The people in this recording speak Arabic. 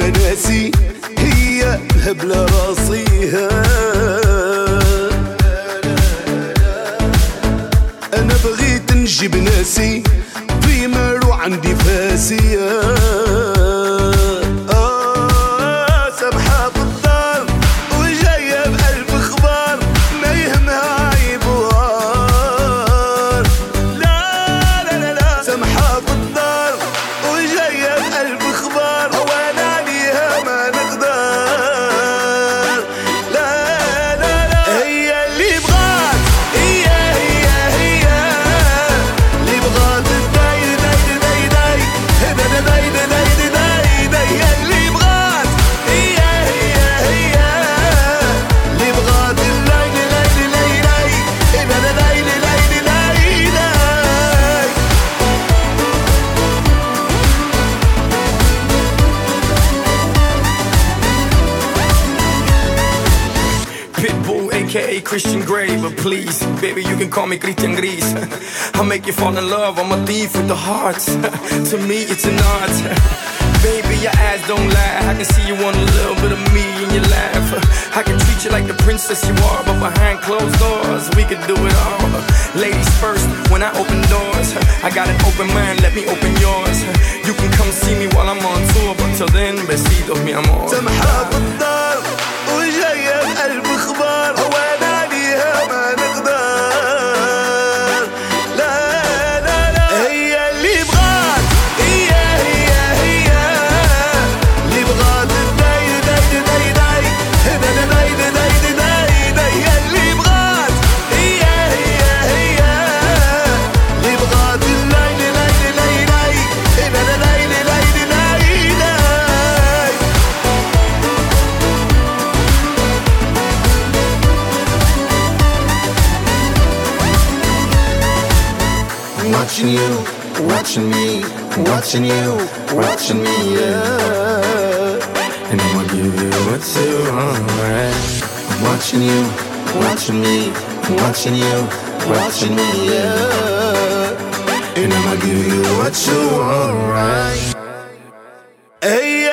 ناسي هي الهبلة راسيها. أنا بغيت نجيب ناسي ديما روح عندي فاسية. سامحة في الدار وجاية بألف اخبار ما يهمها عيبوار. لا لا لا لا سامحة في الدار وجاية بألف اخبار وانا عليها ما نقدر. لا لا لا هي اللي بغات هي اللي بغات داي داي داي داي داي داي داي داي هي اللي بغات هي اللي بغات الليل ليل ليل ليل ليل ليل ليل. Pitbull, aka Christian Grey, but please, baby, you can call me Christian Gris. I'll make you fall in love, I'm a thief with the hearts. To me, it's an art. Baby, your eyes don't lie, I can see you want a little bit of me in your laugh. I can treat you like the princess you are, but behind closed doors, we could do it all. Ladies first, when I open doors, I got an open mind, let me open yours. You can come see me while I'm on tour, but till then, besitos, mi amor. سامحة في الدار وجاية بألف اخبار وانا عليها ما نقدر. لا لا لا هي اللي بغات هي اللي بغات داي داي داي داي داي داي داي داي داي هي اللي بغات هي اللي بغات الليل ليل ليل ليل ليل ليل ليل. Watching you, watching me, watching you, watching me, yeah. And I'ma give you what you want. I'm watching you, watching me, watching you, watching me, yeah. And I'ma give you what you want, right? هي